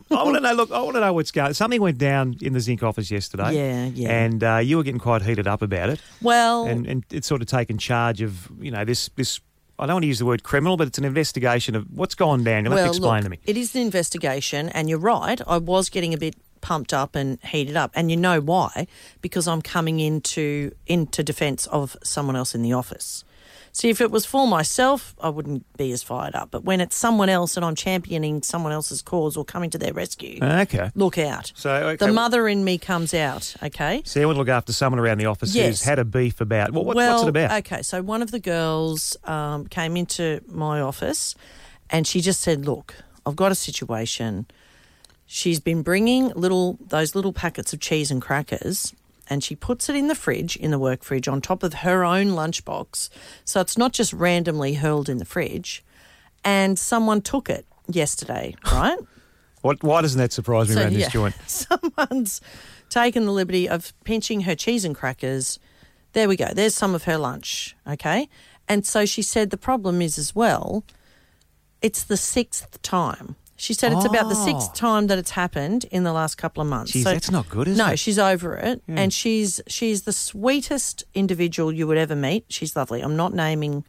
I want to know. Look, I want to know what's going. Something went down in the Zinc office yesterday. Yeah. And you were getting quite heated up about it. Well, and it's sort of taken charge of this. I don't want to use the word criminal, but it's an investigation of what's gone down. You'll have to explain to me. It is an investigation, and you're right. I was getting a bit pumped up and heated up, and you know why? Because I'm coming into defence of someone else in the office. See, if it was for myself, I wouldn't be as fired up. But when it's someone else and I'm championing someone else's cause or coming to their rescue, look out. So the mother in me comes out, okay? So you want to look after someone around the office who's had a beef about... what's it about? Okay, so one of the girls came into my office and she just said, look, I've got a situation. She's been bringing those little packets of cheese and crackers, and she puts it in the fridge, in the work fridge, on top of her own lunchbox. So it's not just randomly hurled in the fridge. And someone took it yesterday, right? Why doesn't that surprise me around this joint? Someone's taken the liberty of pinching her cheese and crackers. There we go. There's some of her lunch, okay? And so she said the problem is as well, it's the 6th time. She said it's about the 6th time that it's happened in the last couple of months. Jeez, so, that's not good, is it? No, she's over it. Yeah. And she's the sweetest individual you would ever meet. She's lovely. I'm not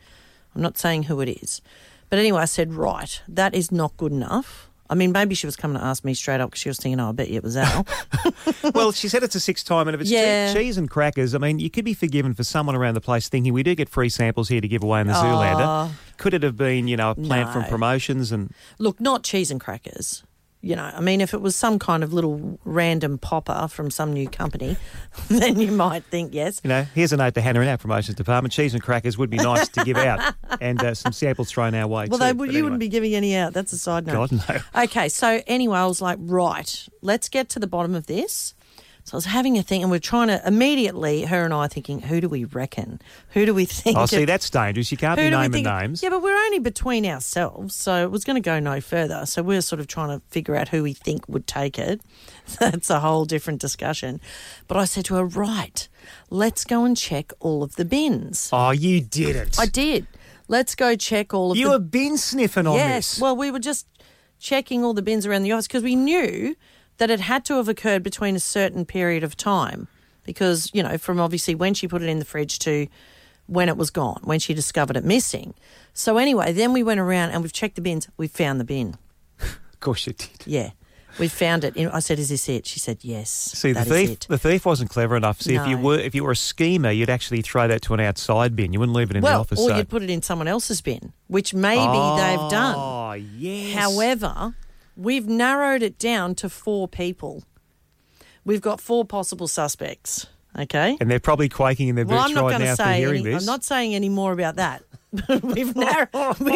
saying who it is. But anyway, I said, right, that is not good enough. I mean, maybe she was coming to ask me straight up because she was thinking, I bet you it was Al. Well, she said it's a 6th time, and if it's cheese and crackers, I mean, you could be forgiven for someone around the place thinking we do get free samples here to give away in the Zoolander. Could it have been, a plant from promotions? And look, not cheese and crackers. I mean, if it was some kind of little random popper from some new company, then you might think yes. Here's a note to Hannah in our promotions department. Cheese and crackers would be nice to give out, and some samples thrown our way too. Well, you wouldn't be giving any out. That's a side note. God, no. Okay, so anyway, I was like, right, let's get to the bottom of this. So I was having a think, and we're trying to immediately, her and I are thinking, who do we reckon? Who do we think? Oh, see, that's dangerous. You can't be naming names. Yeah, but we're only between ourselves, so it was going to go no further. So we're sort of trying to figure out who we think would take it. That's a whole different discussion. But I said to her, right, let's go and check all of the bins. Oh, you didn't. I did. Let's go check all of You were bin sniffing on this. Yes, well, we were just checking all the bins around the office because we knew that it had to have occurred between a certain period of time because, from obviously when she put it in the fridge to when it was gone, when she discovered it missing. So anyway, then we went around and we've checked the bins. We found the bin. Of course you did. Yeah. We found it. I said, is this it? She said, yes. See, the thief wasn't clever enough. See, no. if you were a schemer, you'd actually throw that to an outside bin. You wouldn't leave it in the office. Or you'd put it in someone else's bin, which maybe they've done. Oh, yes. However, we've narrowed it down to 4 people. We've got 4 possible suspects, okay? And they're probably quaking in their boots right now for hearing this. I'm not saying any more about that. We've narrowed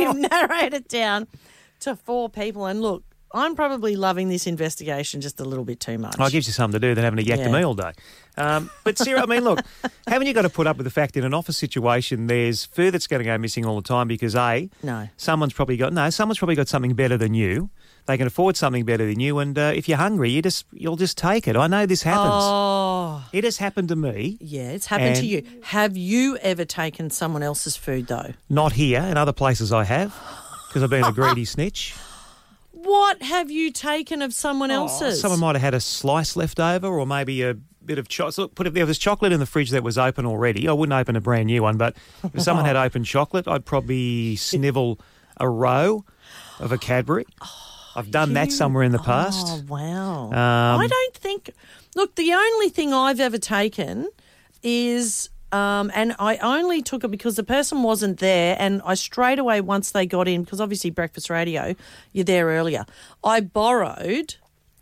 it down to 4 people. And look, I'm probably loving this investigation just a little bit too much. Oh, it gives you something to do than having to yak to me all day. But Sarah, I mean, look, haven't you got to put up with the fact in an office situation there's food that's going to go missing all the time because someone's probably got something better than you. They can afford something better than you, and if you're hungry, you'll just take it. I know this happens. Oh, it has happened to me. Yeah, it's happened to you. Have you ever taken someone else's food though? Not here. In other places, I have because I've been a greedy snitch. What have you taken of someone else's? Someone might have had a slice left over, or maybe a bit of chocolate. If there was chocolate in the fridge that was open already, I wouldn't open a brand new one. But if someone had open chocolate, I'd probably snivel a row of a Cadbury. I've done that somewhere in the past. Oh, wow. I don't think... Look, the only thing I've ever taken is... and I only took it because the person wasn't there, and I straight away, once they got in, because obviously breakfast radio, you're there earlier, I borrowed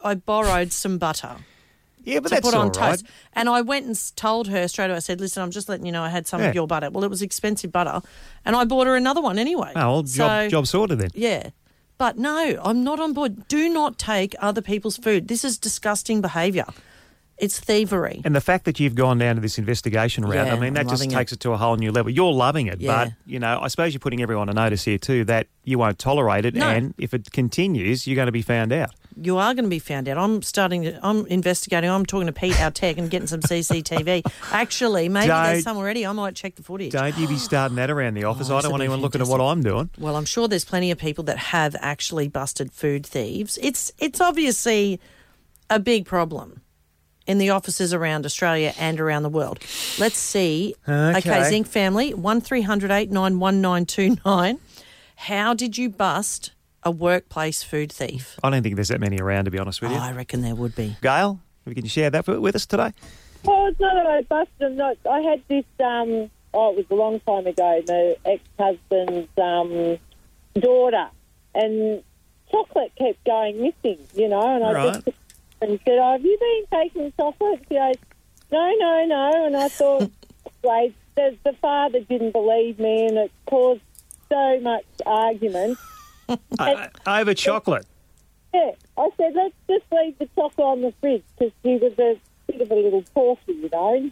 some butter. Yeah, but to that's put on all right. toast. And I went and told her straight away, I said, listen, I'm just letting you know I had some of your butter. Well, it was expensive butter, and I bought her another one anyway. Oh, well, job sorted then. Yeah. But no, I'm not on board. Do not take other people's food. This is disgusting behaviour. It's thievery. And the fact that you've gone down to this investigation route, Yeah, I mean, that I'm just loving takes it to a whole new level. You're loving it, Yeah. but, you know, I suppose you're putting everyone on notice here too that you won't tolerate it, No. and if it continues, you're going to be found out. You are going to be found out. I'm investigating. I'm talking to Pete, our tech, and getting some CCTV. Actually, maybe there's some already. I might check the footage. Don't you be starting that around the office. Oh, I don't want that'd be anyone looking at fantastic. what I'm doing. Well, I'm sure there's plenty of people that have actually busted food thieves. It's obviously a big problem in the offices around Australia and around the world. Let's see. Okay, Zinc family, 1300 891929. How did you bust a workplace food thief? I don't think there's that many around, to be honest with you. I reckon there would be. Gail, can you share that with us today? Well, it's not that I busted them. No, I had this, it was a long time ago, my ex-husband's daughter, and chocolate kept going missing, you know, and I just and said, have you been taking chocolate? She goes, no, and I thought, wait, the father didn't believe me, and it caused so much argument. Over chocolate. Yeah, I said, let's just leave the chocolate on the fridge, because he was a bit of a little porky, you know.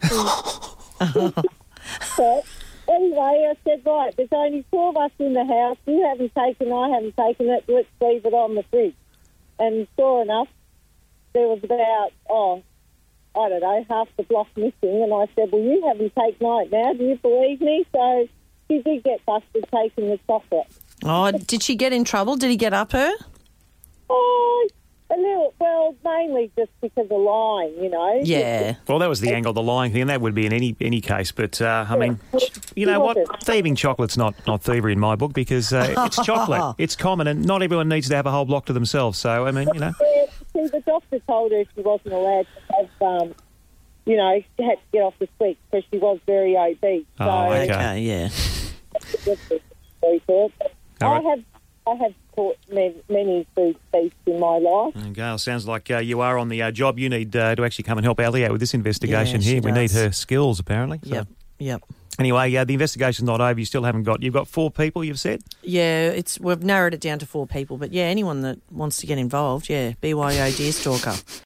So, anyway, I said, right, there's only 4 of us in the house. You haven't taken it, I haven't taken it. Let's leave it on the fridge. And sure enough, there was about, I don't know, half the block missing. And I said, well, you haven't taken it now. Do you believe me? So she did get busted taking the chocolate. Oh, did she get in trouble? Did he get up her? Oh, a little. Well, mainly just because of lying, you know. Yeah. Well, that was the angle, the lying thing, and that would be in any case. But, I mean, you know what? Thieving chocolate's not thievery in my book because it's chocolate. It's common, and not everyone needs to have a whole block to themselves. So, I mean, you know. See, the doctor told her she wasn't allowed to have, you know, she had to get off the sweets because she was very obese. So, Okay, yeah. I have caught many food thieves in my life. And Gail, sounds like you are on the job. You need to actually come and help Ali out with this investigation Yeah, she here. We need does. her skills, apparently. So. Yep. Anyway, the investigation's not over. You still haven't got... You've got 4 people, you've said? Yeah, we've narrowed it down to 4 people. But, yeah, anyone that wants to get involved, BYO Deerstalker.